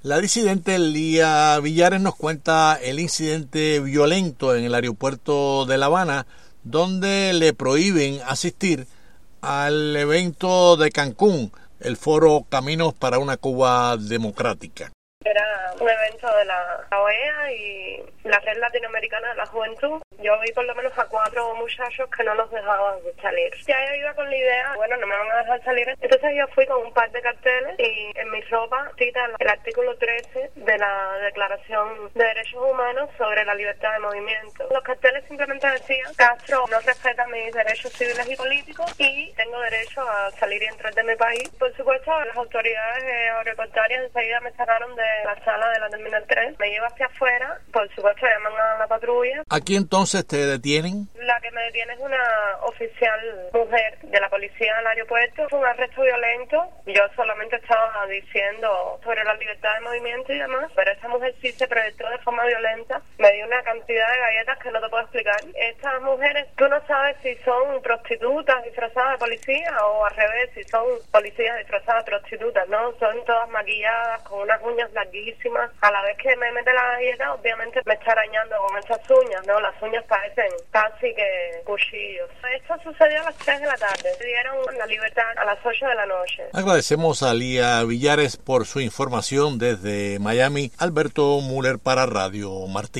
La disidente Lía Villares nos cuenta el incidente violento en el aeropuerto de La Habana, donde le prohíben asistir al evento de Cancún, el foro Caminos para una Cuba Democrática. Era un evento de la OEA y la Red Latinoamericana de la Juventud. Yo vi por lo menos a 4 muchachos que no los dejaban salir. Ya yo iba con la idea, bueno, no me van a dejar salir. Entonces yo fui con un par de carteles y en mi ropa cita el artículo 13 de la Declaración de Derechos Humanos sobre la libertad de movimiento. Los carteles simplemente decían: Castro no respeta mis derechos civiles y políticos y tengo derecho a salir y entrar de mi país. Por supuesto, las autoridades aeroportuarias enseguida me sacaron de la sala de la Terminal 3, me lleva hacia afuera, por supuesto llaman a la patrulla. ¿Aquí entonces te detienen? La que me detiene es una oficial mujer de la policía del aeropuerto. Fue un arresto violento. Yo solamente estaba diciendo sobre la libertad de movimiento y demás, pero esa mujer sí se proyectó de forma violenta. Me dio una cantidad de galletas que no te puedo explicar. Estas mujeres, tú no sabes si son prostitutas disfrazadas de policía o al revés, si son policías disfrazadas de prostitutas, ¿no? Son todas maquilladas con unas uñas larguísimas. A la vez que me mete la galleta, obviamente me está arañando con esas uñas, ¿no? Las uñas parecen casi que cuchillos. Esto sucedió a las 3 de la tarde. Se dieron la libertad a las 8 de la noche. Agradecemos a Lía Villares por su información desde Miami. Alberto Müller para Radio Martí.